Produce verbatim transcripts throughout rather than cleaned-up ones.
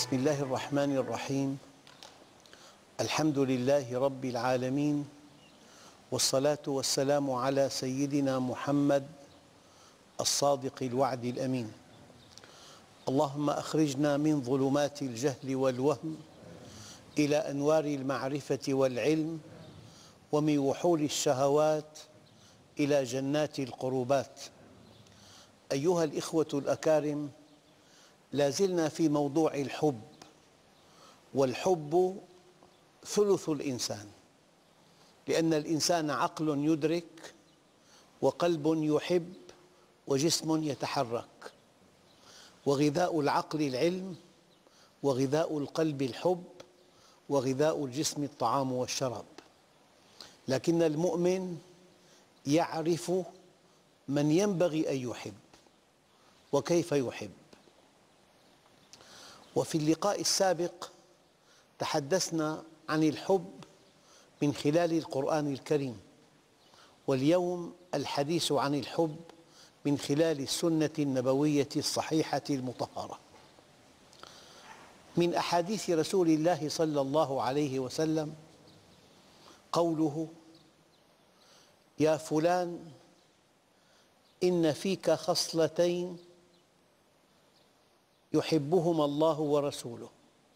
بسم الله الرحمن الرحيم. الحمد لله رب العالمين، والصلاة والسلام على سيدنا محمد الصادق الوعد الأمين. اللهم أخرجنا من ظلمات الجهل والوهم إلى أنوار المعرفة والعلم، ومن وحول الشهوات إلى جنات القربات. أيها الإخوة الأكارم، لا زلنا في موضوع الحب، والحب ثلث الإنسان، لأن الإنسان عقل يدرك، وقلب يحب، وجسم يتحرك، وغذاء العقل العلم، وغذاء القلب الحب، وغذاء الجسم الطعام والشراب. لكن المؤمن يعرف من ينبغي أن يحب وكيف يحب. وفي اللقاء السابق تحدثنا عن الحب من خلال القرآن الكريم، واليوم الحديث عن الحب من خلال السنة النبوية الصحيحة المطهرة. من أحاديث رسول الله صلى الله عليه وسلم قوله: يا فلان إن فيك خصلتين يحبهما الله ورسوله،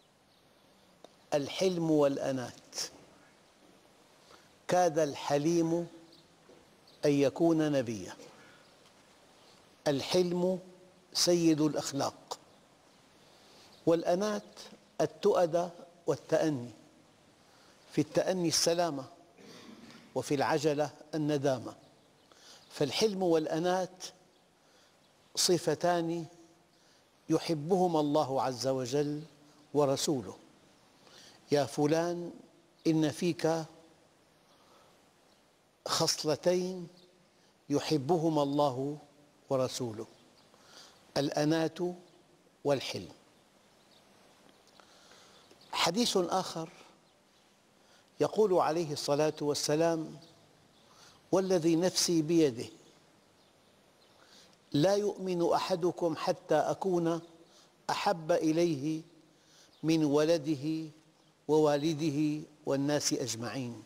الحلم والأنات. كاد الحليم أن يكون نبيا. الحلم سيد الأخلاق، والأنات التؤدة والتأني. في التأني السلامة، وفي العجلة الندامة. فالحلم والأنات صفتان يحبهما الله عز وجل ورسوله. يا فلان إن فيك خصلتين يحبهما الله ورسوله، الأنات والحلم. حديث آخر يقول عليه الصلاة والسلام: والذي نفسي بيده لا يؤمن أحدكم حتى أكون أحب إليه من ولده ووالده والناس أجمعين.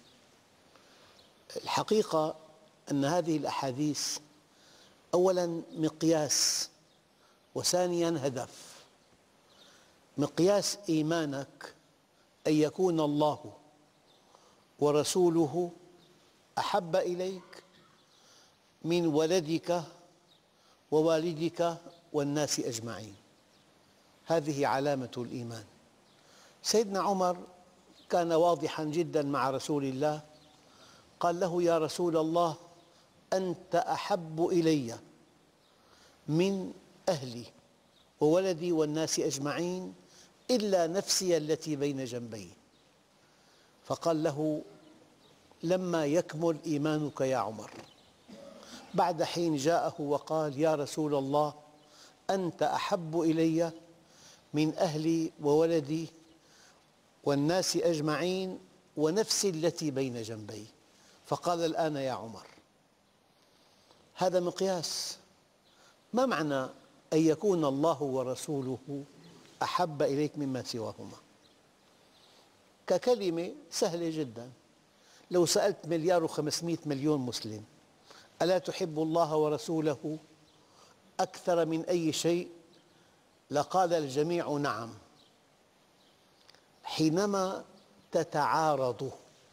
الحقيقة أن هذه الأحاديث أولاً مقياس، وثانياً هدف. مقياس إيمانك أن يكون الله ورسوله أحب إليك من ولدك ووالدك والناس أجمعين. هذه علامة الإيمان. سيدنا عمر كان واضحاً جداً مع رسول الله، قال له: يا رسول الله، أنت أحب إلي من أهلي وولدي والناس أجمعين إلا نفسي التي بين جنبي. فقال له: لما يكمل إيمانك يا عمر. بعد حين جاءه وقال: يا رسول الله، أنت أحب إلي من أهلي وولدي والناس أجمعين ونفسي التي بين جنبي. فقال: الآن يا عمر. هذا مقياس. ما معنى أن يكون الله ورسوله أحب إليك مما سواهما؟ ككلمة سهلة جدا. لو سألت مليار وخمسمئة مليون مسلم: ألا تحب الله ورسوله أكثر من أي شيء؟ لقال الجميع: نعم. حينما تتعارض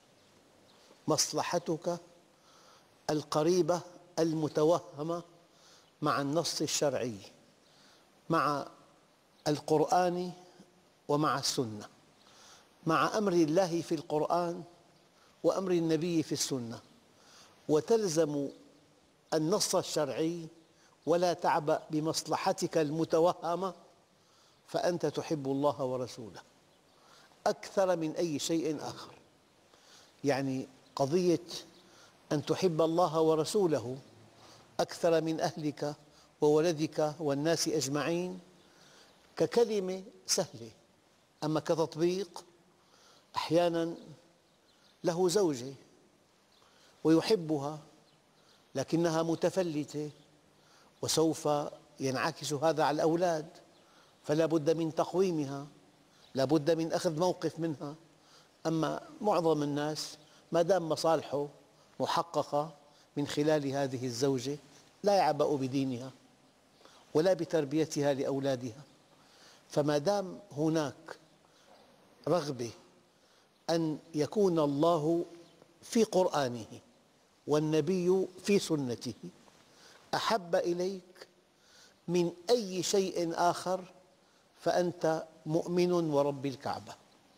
مصلحتك القريبة المتوهمة مع النص الشرعي، مع القرآن ومع السنة، مع أمر الله في القرآن وأمر النبي في السنة، وتلزم النص الشرعي ولا تعبأ بمصلحتك المتوهمة، فأنت تحب الله ورسوله أكثر من أي شيء آخر. يعني قضية أن تحب الله ورسوله أكثر من أهلك وولدك والناس أجمعين ككلمة سهلة، أما كتطبيق أحياناً له زوجة ويحبها لكنها متفلتة، وسوف ينعكس هذا على الأولاد، فلا بد من تقويمها. لا بد من أخذ موقف منها. أما معظم الناس ما دام مصالحه محققة من خلال هذه الزوجة لا يعبأ بدينها ولا بتربيتها لأولادها. فما دام هناك رغبة أن يكون الله في قرآنه والنبي في سنته أحب إليك من أي شيء آخر فأنت مؤمن ورب الكعبة.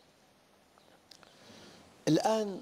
الآن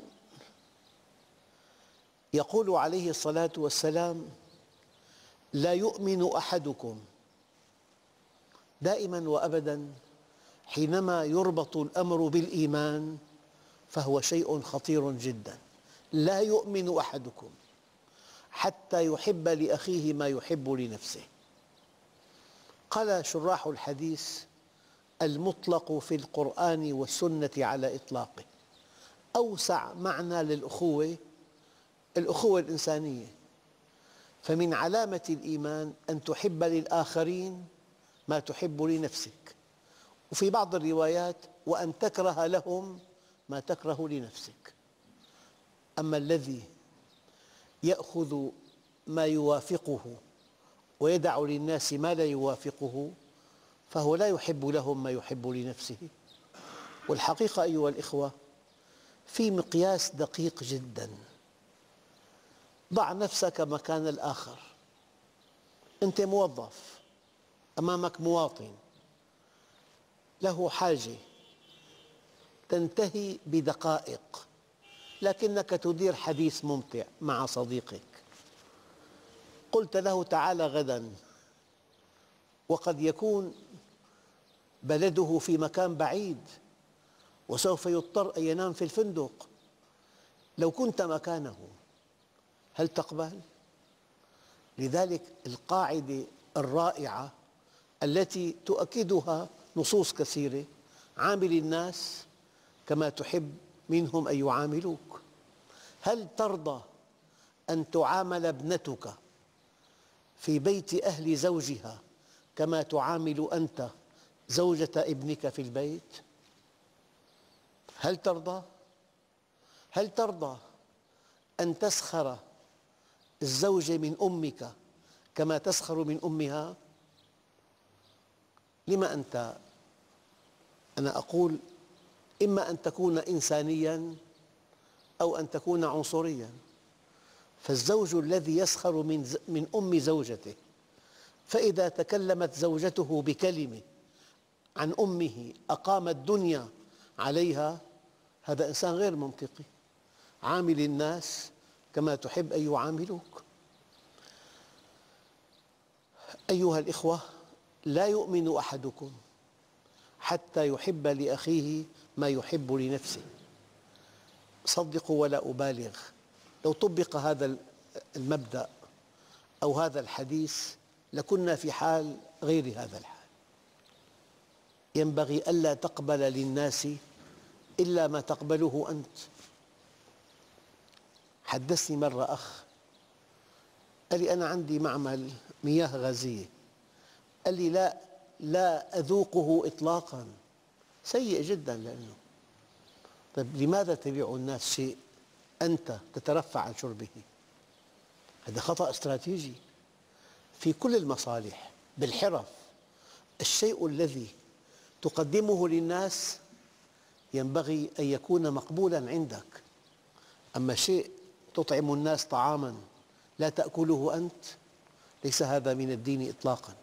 يقول عليه الصلاة والسلام: لا يؤمن أحدكم. دائماً وأبداً حينما يربط الأمر بالإيمان فهو شيء خطير جداً. لا يؤمن أحدكم حتى يحب لأخيه ما يحب لنفسه. قال شراح الحديث: المطلق في القرآن والسنة على إطلاقه. أوسع معنى للأخوة الأخوة الإنسانية. فمن علامة الإيمان أن تحب للآخرين ما تحب لنفسك، وفي بعض الروايات وأن تكره لهم ما تكره لنفسك. أما الذي يأخذ ما يوافقه ويدع للناس ما لا يوافقه فهو لا يحب لهم ما يحب لنفسه. والحقيقة أيها الإخوة في مقياس دقيق جداً. ضع نفسك مكان الآخر. أنت موظف، أمامك مواطن له حاجة تنتهي بدقائق، لكنك تدير حديث ممتع مع صديقك. قلت له: تعال غداً، وقد يكون بلده في مكان بعيد وسوف يضطر أن ينام في الفندق. لو كنت مكانه هل تقبل؟ لذلك القاعدة الرائعة التي تؤكدها نصوص كثيرة: عامل الناس كما تحب منهم أن يعاملوك. هل ترضى أن تعامل ابنتك في بيت أهل زوجها كما تعامل أنت زوجة ابنك في البيت؟ هل ترضى؟ هل ترضى أن تسخر الزوجة من أمك كما تسخر من أمها؟ لما أنت، أنا أقول إما أن تكون إنسانياً أو أن تكون عنصرياً. فالزوج الذي يسخر من من أم زوجته، فإذا تكلمت زوجته بكلمة عن أمه أقام الدنيا عليها، هذا إنسان غير منطقي. عامل الناس كما تحب أن يعاملوك. أيها الإخوة، لا يؤمن أحدكم حتى يحب لأخيه ما يحب لنفسه. صدقوا ولا أبالغ، لو طبق هذا المبدأ أو هذا الحديث لكنا في حال غير هذا الحال. ينبغي ألا تقبل للناس إلا ما تقبله أنت. حدثني مرة أخ قال لي: أنا عندي معمل مياه غازية. قال لي: لا لا أذوقه إطلاقاً، سيء جداً. لأنه طيب لماذا تبيع الناس شيء أنت تترفع عن شربه؟ هذا خطأ استراتيجي في كل المصالح بالحرف. الشيء الذي تقدمه للناس ينبغي أن يكون مقبولاً عندك. أما شيء تطعم الناس طعاماً لا تأكله أنت، ليس هذا من الدين إطلاقاً.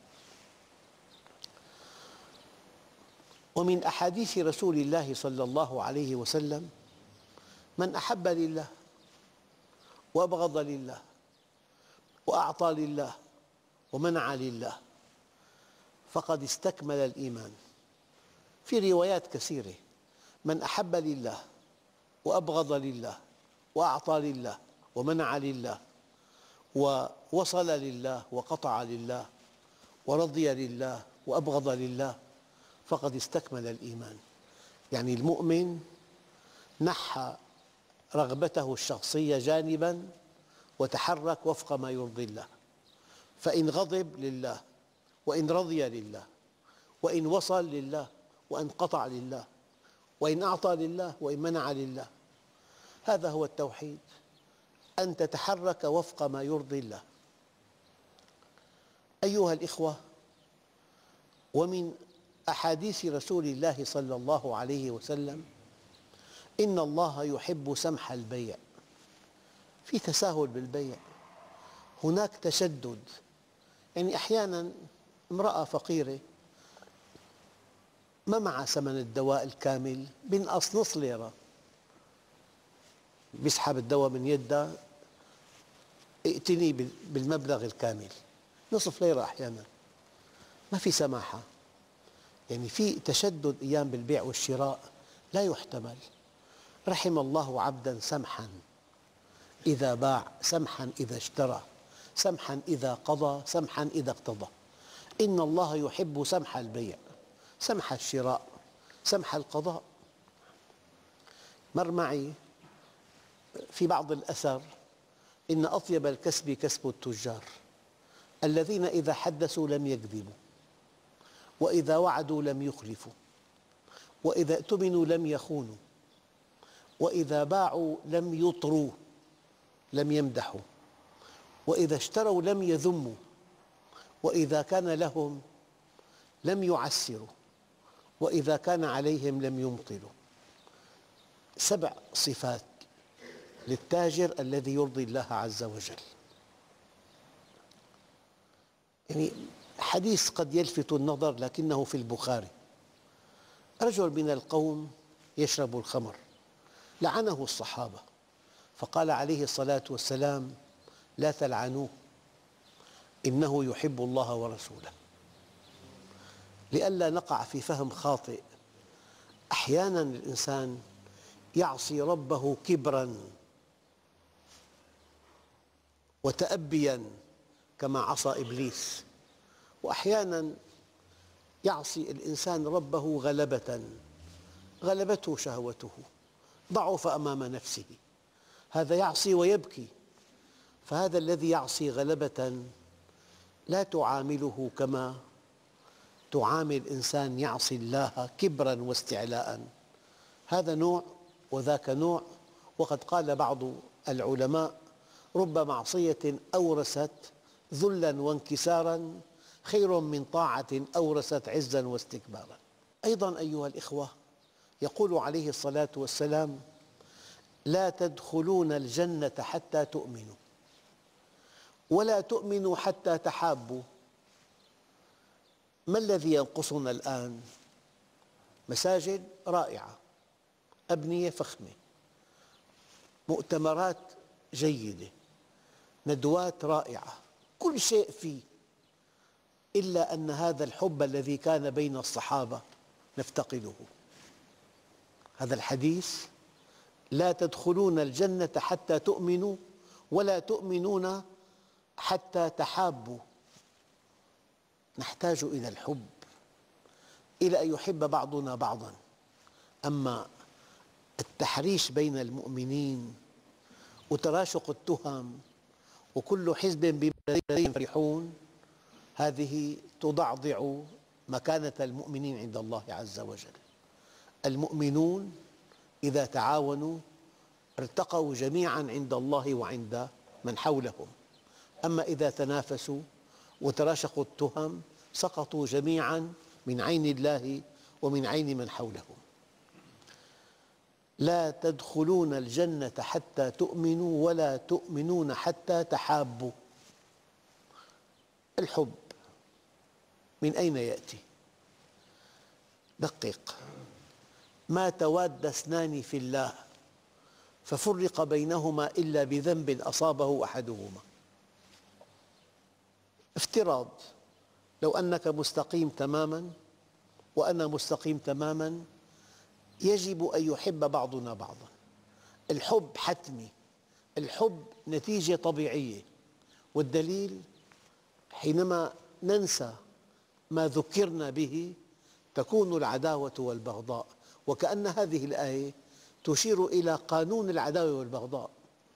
ومن أحاديث رسول الله صلى الله عليه وسلم: من أحب لله وأبغض لله وأعطى لله ومنع لله فقد استكمل الإيمان. في روايات كثيرة: من أحب لله وأبغض لله وأعطى لله ومنع لله ووصل لله وقطع لله ورضي لله وأبغض لله فقد استكمل الإيمان. يعني المؤمن نحى رغبته الشخصية جانباً وتحرك وفق ما يرضي الله. فإن غضب لله، وإن رضي لله، وإن وصل لله، وإن قطع لله، وإن أعطى لله، وإن منع لله. هذا هو التوحيد، أن تتحرك وفق ما يرضي الله. أيها الإخوة، ومن أحاديث رسول الله صلى الله عليه وسلم: إن الله يحب سمح البيع. في تساهل بالبيع، هناك تشدد. يعني أحياناً امرأة فقيرة ما معها ثمن الدواء الكامل، بينقص نص ليرة، بيسحب الدواء من يدها: ائتني بالمبلغ الكامل. نصف ليرة أحياناً، ما في سماحة. يعني في تشدد أيام بالبيع والشراء لا يحتمل. رحم الله عبداً سمحاً إذا باع، سمحاً إذا اشترى، سمحاً إذا قضى، سمحاً إذا اقتضى. إن الله يحب سمح البيع، سمح الشراء، سمح القضاء. مر معي في بعض الأثر: إن أطيب الكسب كسب التجار الذين إذا حدثوا لم يكذبوا، وإذا وعدوا لم يخلفوا، وإذا اؤتمنوا لم يخونوا، وإذا باعوا لم يطروا، لم يمدحوا، وإذا اشتروا لم يذموا، وإذا كان لهم لم يعسروا، وإذا كان عليهم لم يمطلوا. سبع صفات للتاجر الذي يرضي الله عز وجل. يعني حديث قد يلفت النظر لكنه في البخاري: رجل من القوم يشرب الخمر، لعنه الصحابة، فقال عليه الصلاة والسلام: لا تلعنوه، إنه يحب الله ورسوله. لئلا نقع في فهم خاطئ، أحياناً الإنسان يعصي ربه كبراً وتأبياً كما عصى إبليس، وأحياناً يعصي الإنسان ربه غلبة، غلبته شهوته، ضعف أمام نفسه، هذا يعصي ويبكي. فهذا الذي يعصي غلبة لا تعامله كما تعامل إنسان يعصي الله كبراً واستعلاء. هذا نوع وذاك نوع. وقد قال بعض العلماء: رب معصية أورثت ذلاً وانكساراً خير من طاعة أورثت عزاً واستكباراً. أيضاً أيها الإخوة، يقول عليه الصلاة والسلام: لا تدخلون الجنة حتى تؤمنوا، ولا تؤمنوا حتى تحابوا. ما الذي ينقصنا الآن؟ مساجد رائعة، أبنية فخمة، مؤتمرات جيدة، ندوات رائعة، كل شيء فيه، إلا أن هذا الحب الذي كان بين الصحابة نفتقده. هذا الحديث: لا تدخلون الجنة حتى تؤمنوا، ولا تؤمنون حتى تحابوا. نحتاج إلى الحب، إلى أن يحب بعضنا بعضاً. أما التحريش بين المؤمنين وتراشق التهم وكل حزب بما لديهم فرحون، هذه تضعضع مكانة المؤمنين عند الله عز وجل. المؤمنون إذا تعاونوا ارتقوا جميعاً عند الله وعند من حولهم. أما إذا تنافسوا وتراشقوا التهم سقطوا جميعاً من عين الله ومن عين من حولهم. لا تدخلون الجنة حتى تؤمنوا، ولا تؤمنون حتى تحابوا. الحب من أين يأتي؟ دقق: ما تواد اثنان في الله ففرق بينهما إلا بذنب أصابه أحدهما. افتراض لو أنك مستقيم تماماً وأنا مستقيم تماماً، يجب أن يحب بعضنا بعضاً. الحب حتمي، الحب نتيجة طبيعية. والدليل: حينما ننسى ما ذكرنا به تكون العداوة والبغضاء. وكأن هذه الآية تشير إلى قانون العداوة والبغضاء،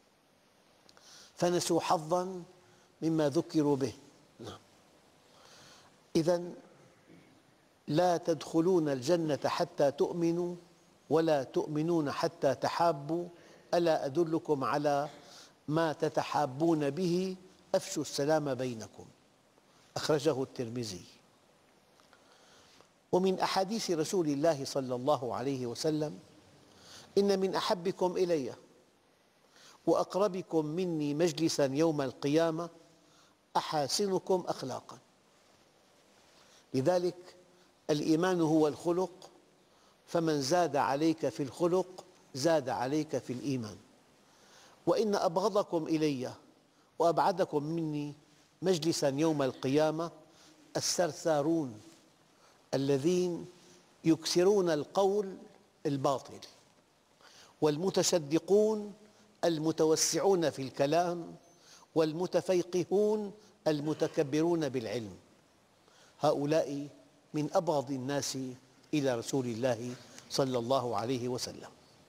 فنسوا حظاً مما ذكروا به. إذن لا تدخلون الجنة حتى تؤمنوا ولا تؤمنون حتى تحابوا ألا أدلكم على ما تتحابون به أفشوا السلام بينكم. أخرجه الترمذي. ومن أحاديث رسول الله صلى الله عليه وسلم: إن من أحبكم إلي وأقربكم مني مجلساً يوم القيامة أحاسنكم أخلاقاً. لذلك الإيمان هو الخلق، فمن زاد عليك في الخلق زاد عليك في الإيمان. وإن أبغضكم إلي وأبعدكم مني مجلساً يوم القيامة الثرثارون الذين يكثرون القول الباطل، والمتشدقون المتوسعون في الكلام، والمتفيقهون المتكبرون بالعلم. هؤلاء من أبغض الناس إلى رسول الله صلى الله عليه وسلم.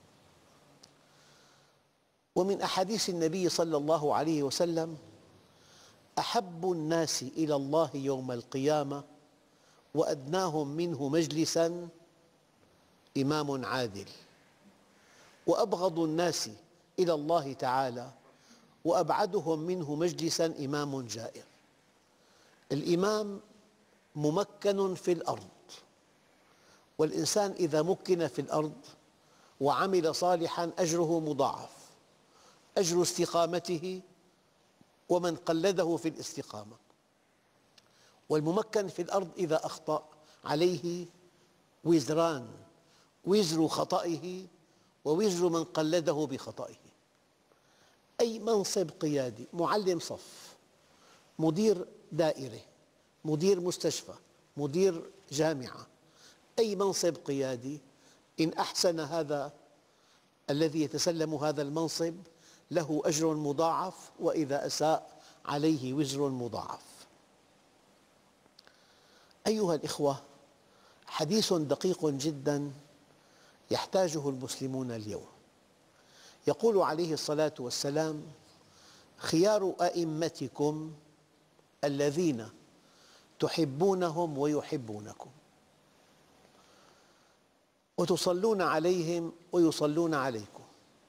ومن أحاديث النبي صلى الله عليه وسلم: أحب الناس إلى الله يوم القيامة وأدناهم منه مجلساً إمام عادل، وأبغض الناس إلى الله تعالى وأبعدهم منه مجلساً إمام جائر. الإمام ممكن في الأرض، والإنسان إذا مكن في الأرض وعمل صالحاً أجره مضاعف، أجر استقامته ومن قلده في الاستقامة. والممكن في الأرض إذا أخطأ عليه وزران: وزر خطئه ووزر من قلده بخطئه. أي منصب قيادي، معلم صف، مدير دائرة، مدير مستشفى، مدير جامعة، أي منصب قيادي إن أحسن هذا الذي يتسلم هذا المنصب له أجر مضاعف، وإذا أساء عليه وزر مضاعف. أيها الإخوة، حديث دقيق جداً يحتاجه المسلمون اليوم. يقول عليه الصلاة والسلام: خيار أئمتكم الذين تحبونهم ويحبونكم وتصلون عليهم ويصلون عليكم،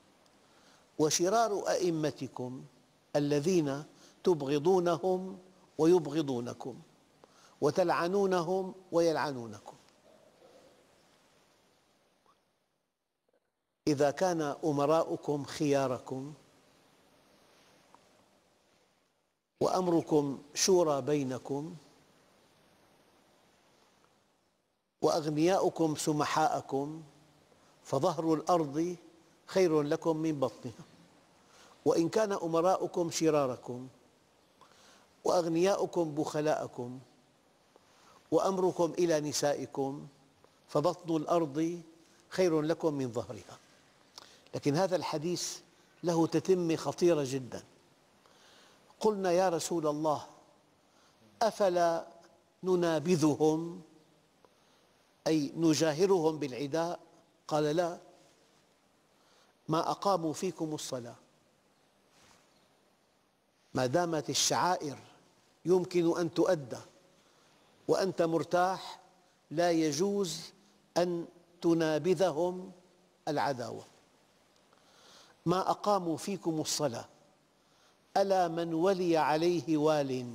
وشرار أئمتكم الذين تبغضونهم ويبغضونكم وتلعنونهم ويلعنونكم. إذا كان أمراؤكم خياركم وأمركم شورى بينكم وأغنياؤكم سمحاءكم فظهر الأرض خير لكم من بطنها. وإن كان أمراؤكم شراركم وأغنياؤكم بخلاءكم وأمركم إلى نسائكم فبطن الأرض خير لكم من ظهرها. لكن هذا الحديث له تتمة خطيرة جداً. قلنا: يا رسول الله، أفلا ننابذهم أي نجاهرهم بالعداء؟ قال: لا، ما أقاموا فيكم الصلاة. ما دامت الشعائر يمكن أن تؤدى وأنت مرتاح لا يجوز أن تنابذهم العداوة. ما أقاموا فيكم الصلاة ألا من ولي عليه وال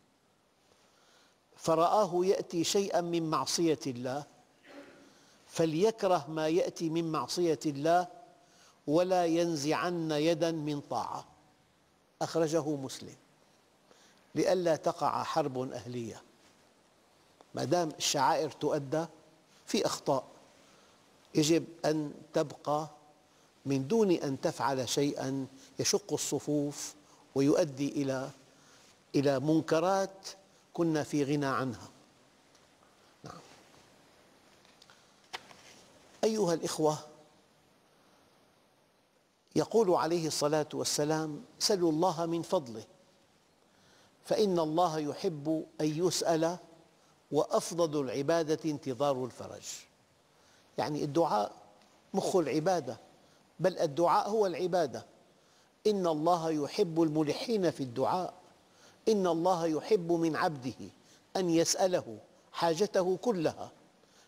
فرآه يأتي شيئاً من معصية الله فليكره ما يأتي من معصية الله ولا ينزعن يداً من طاعة. أخرجه مسلم. لئلا تقع حرب أهلية، ما دام الشعائر تؤدى، في أخطاء يجب أن تبقى من دون أن تفعل شيئاً يشق الصفوف ويؤدي إلى إلى منكرات كنا في غنى عنها. نعم. أيها الإخوة، يقول عليه الصلاة والسلام: سلوا الله من فضله فإن الله يحب أن يسأل وأفضل العبادة انتظار الفرج. يعني الدعاء مخ العبادة، بل الدعاء هو العبادة. إن الله يحب الملحين في الدعاء، إن الله يحب من عبده أن يسأله حاجته كلها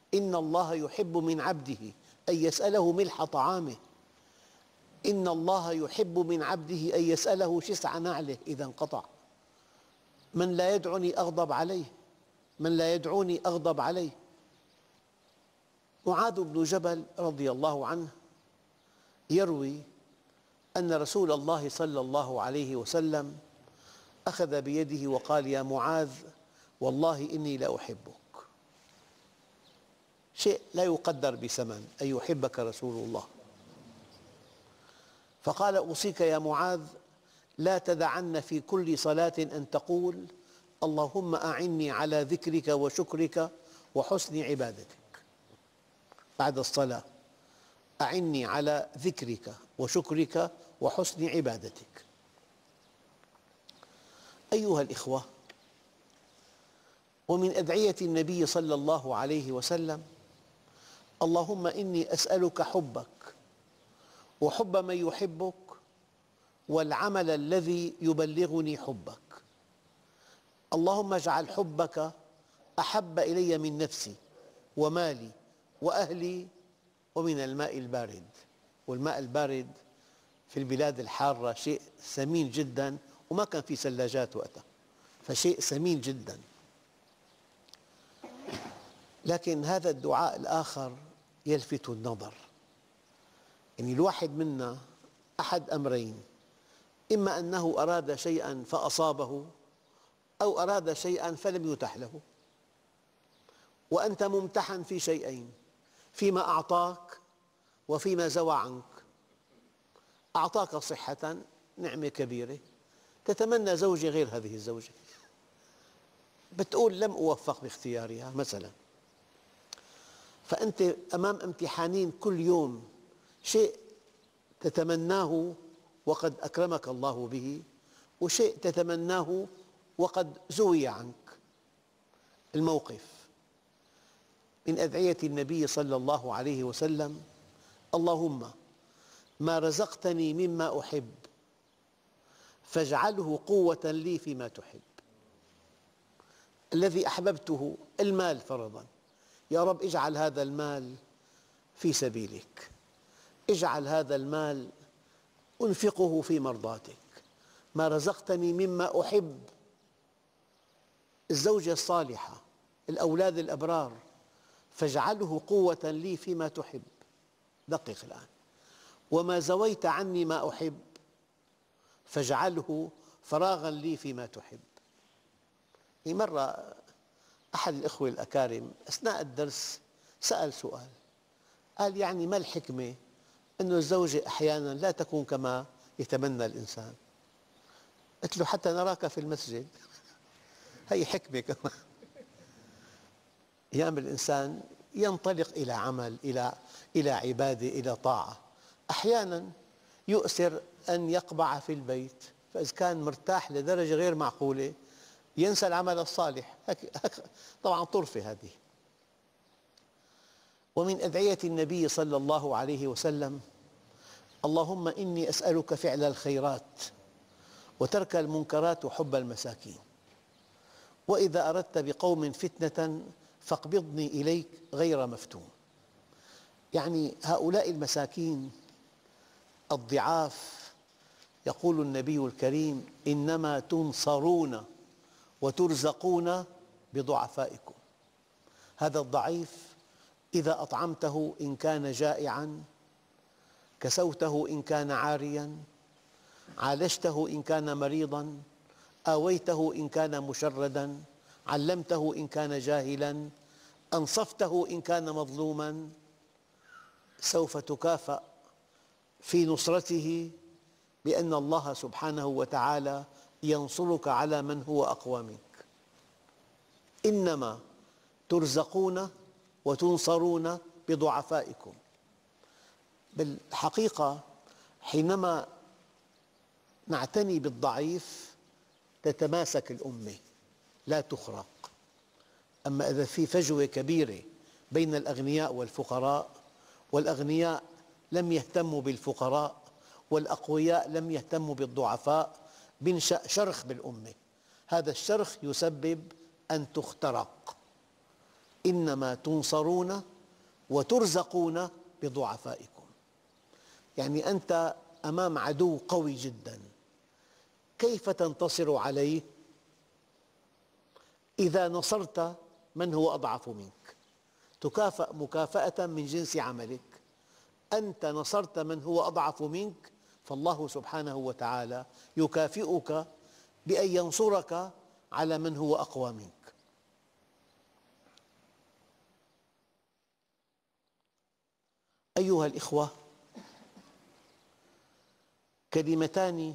إن الله يحب من عبده أن يسأله ملح طعامه، إن الله يحب من عبده أن يسأله شسع نعله إذا انقطع. من لا يدعني أغضب عليه، من لا يدعوني أغضب عليه. معاذ بن جبل رضي الله عنه يروي أن رسول الله صلى الله عليه وسلم أخذ بيده وقال: يا معاذ، والله إني لأحبك. شيء لا يقدر بثمن أن يحبك رسول الله. فقال: أوصيك يا معاذ لا تدعن في كل صلاة أن تقول: اللهم أعني على ذكرك وشكرك وحسن عبادتك. بعد الصلاة: أعني على ذكرك وشكرك وحسن عبادتك. أيها الإخوة، ومن أدعية النبي صلى الله عليه وسلم: اللهم إني أسألك حبك وحب من يحبك والعمل الذي يبلغني حبك. اللهم اجعل حبك أحب إلي من نفسي ومالي وأهلي ومن الماء البارد. والماء البارد في البلاد الحارة شيء ثمين جدا، وما كان في ثلاجات وقتها، فشيء ثمين جدا. لكن هذا الدعاء الآخر يلفت النظر. يعني الواحد منا أحد أمرين: إما أنه أراد شيئا فأصابه، أو أراد شيئا فلم يتح له. وأنت ممتحن في شيئين: فيما أعطاك وفيما زوى عنك. أعطاك صحة، نعمة كبيرة، تتمنى زوجة غير هذه الزوجة، بتقول لم أوفق باختيارها مثلا. فأنت أمام امتحانين كل يوم: شيء تتمناه وقد أكرمك الله به، وشيء تتمناه وقد زوي عنك. الموقف من أدعية النبي صلى الله عليه وسلم: اللهم ما رزقتني مما أحب فاجعله قوة لي فيما تحب. الذي أحببته المال فرضاً، يا رب اجعل هذا المال في سبيلك، اجعل هذا المال أنفقه في مرضاتك. ما رزقتني مما أحب، الزوجة الصالحة، الأولاد الأبرار، فاجعله قوة لي فيما تحب. دقق الآن: وما زويت عني ما أحب فاجعله فراغا لي فيما تحب. مرة أحد الأخوة الأكارم أثناء الدرس سأل سؤال، قال: يعني ما الحكمة أن الزوجة أحياناً لا تكون كما يتمنى الإنسان؟ قلت له: حتى نراك في المسجد. هي حكمة كمان. أيام الإنسان ينطلق إلى عمل، إلى إلى عبادة، إلى طاعة. أحياناً يؤثر أن يقبع في البيت، فإذا كان مرتاح لدرجة غير معقولة ينسى العمل الصالح. طبعاً طرفة هذه. ومن أدعية النبي صلى الله عليه وسلم: اللهم إني أسألك فعل الخيرات وترك المنكرات وحب المساكين، وإذا أردت بقوم فتنة فاقبضني إليك غير مفتون. يعني هؤلاء المساكين الضعاف، يقول النبي الكريم: إنما تنصرون وترزقون بضعفائكم. هذا الضعيف إذا أطعمته إن كان جائعاً، كسوته إن كان عارياً، عالجته إن كان مريضاً، آويته إن كان مشرداً، علمته إن كان جاهلاً، أنصفته إن كان مظلوماً، سوف تكافأ في نصرته بأن الله سبحانه وتعالى ينصرك على من هو أقوى منك. إنما ترزقون وتنصرون بضعفائكم. بالحقيقة حينما نعتني بالضعيف تتماسك الأمة، لا تخرق. أما إذا في فجوة كبيرة بين الأغنياء والفقراء، والأغنياء لم يهتموا بالفقراء والأقوياء لم يهتموا بالضعفاء، بينشأ شرخ بالأمة. هذا الشرخ يسبب أن تخترق. إنما تنصرون وترزقون بضعفائكم. يعني أنت أمام عدو قوي جدا، كيف تنتصر عليه؟ إذا نصرت من هو أضعف منك، تكافأ مكافأة من جنس عملك. أنت نصرت من هو أضعف منك، فالله سبحانه وتعالى يكافئك بأن ينصرك على من هو أقوى منك. أيها الإخوة، كلمتان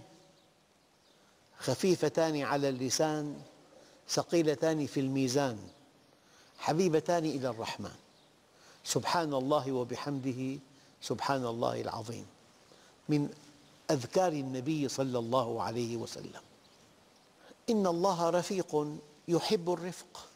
خفيفتان على اللسان ثقيلتان في الميزان، حبيبتان إلى الرحمن، سبحان الله وبحمده سبحان الله العظيم، من أذكار النبي صلى الله عليه وسلم. إن الله رفيق يحب الرفق،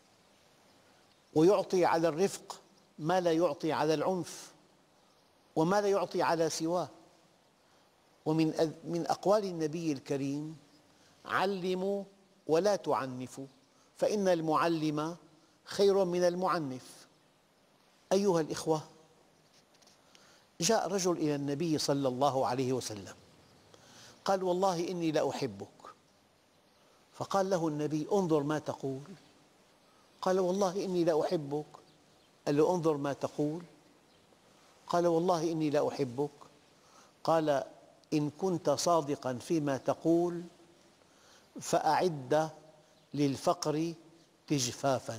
ويعطي على الرفق ما لا يعطي على العنف وما لا يعطي على سواه. ومن من أقوال النبي الكريم: علموا ولا تعنفوا، فإن المعلم خير من المعنف. أيها الإخوة، جاء رجل إلى النبي صلى الله عليه وسلم قال: والله إني لأحبك. فقال له النبي: انظر ما تقول. قال: والله إني لأحبك. قال له: انظر ما تقول. قال: والله إني لأحبك. قال: إن كنت صادقا فيما تقول فأعد للفقر تجفافا.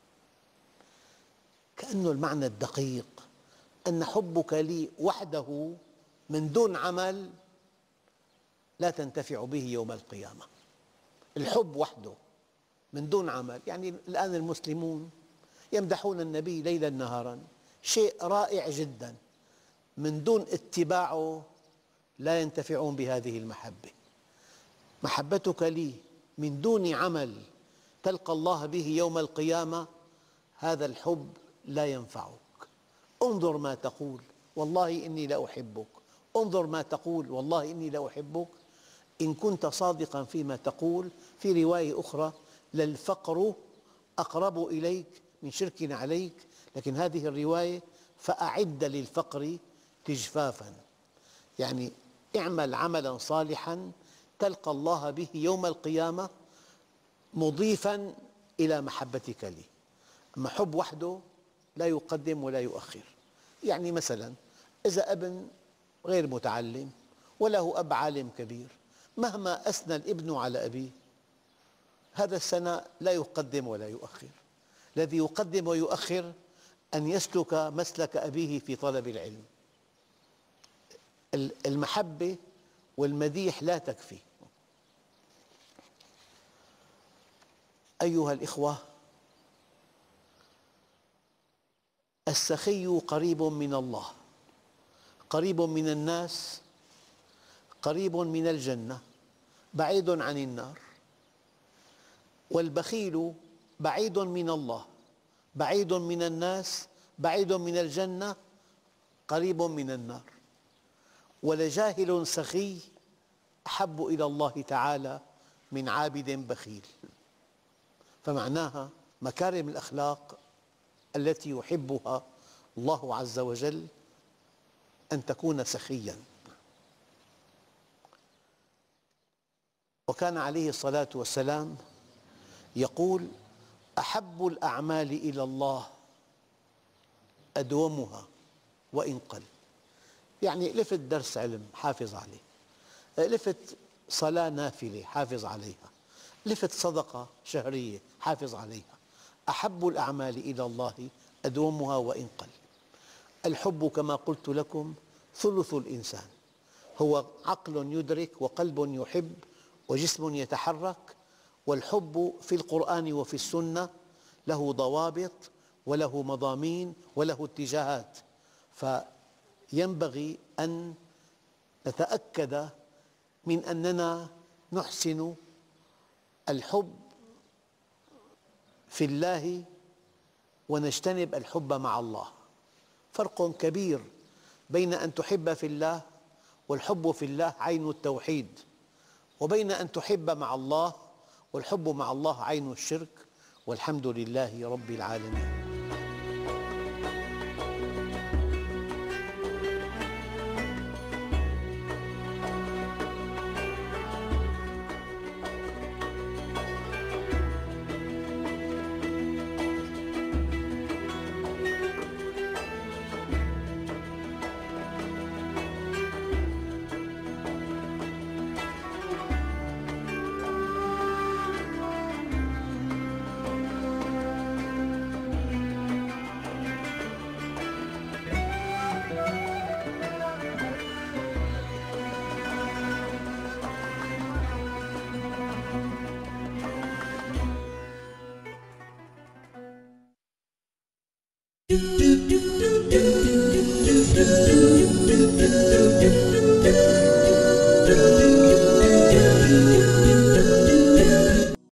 كأنه المعنى الدقيق أن حبك لي وحده من دون عمل لا تنتفع به يوم القيامة. الحب وحده من دون عمل. يعني الآن المسلمون يمدحون النبي ليلا نهارا، شيء رائع جدا، من دون اتباعه لا ينتفعون بهذه المحبة. محبتك لي من دون عمل تلقى الله به يوم القيامة، هذا الحب لا ينفعك. انظر ما تقول، والله إني لأحبك. انظر ما تقول، والله إني لأحبك. إن كنت صادقا فيما تقول. في رواية أخرى: للفقر أقرب إليك من شرك عليك. لكن هذه الرواية: فأعد للفقر تجفافا، يعني اعمل عملا صالحا تلقى الله به يوم القيامة مضيفا إلى محبتك لي. أما حب وحده لا يقدم ولا يؤخر. يعني مثلا إذا ابن غير متعلم وله أب عالم كبير، مهما أثنى الابن على أبيه، هذا الثناء لا يقدم ولا يؤخر. الذي يقدم ويؤخر أن يسلك مسلك أبيه في طلب العلم. المحبة والمديح لا تكفي. أيها الإخوة، السخي قريب من الله، قريب من الناس، قريب من الجنة، بعيد عن النار. والبخيل بعيد من الله، بعيد من الناس، بعيد من الجنة، قريب من النار. ولجاهل سخي أحب إلى الله تعالى من عابد بخيل. فمعناها مكارم الأخلاق التي يحبها الله عز وجل أن تكون سخياً. وكان عليه الصلاة والسلام يقول: أحب الأعمال إلى الله أدومها وإن قل. يعني لفت درس علم حافظ عليه، لفت صلاة نافلة حافظ عليها، لفت صدقة شهرية حافظ عليها. أحب الأعمال إلى الله أدومها وإن قل. الحب كما قلت لكم ثلث الإنسان، هو عقل يدرك وقلب يحب وجسم يتحرك. والحب في القرآن وفي السنة له ضوابط وله مضامين وله اتجاهات، فينبغي أن نتأكد من أننا نحسن الحب في الله ونجتنب الحب مع الله. فرق كبير بين أن تحب في الله، والحب في الله عين التوحيد، وبين أن تحب مع الله والحب مع الله عين الشرك، والحمد لله رب العالمين. Do, do,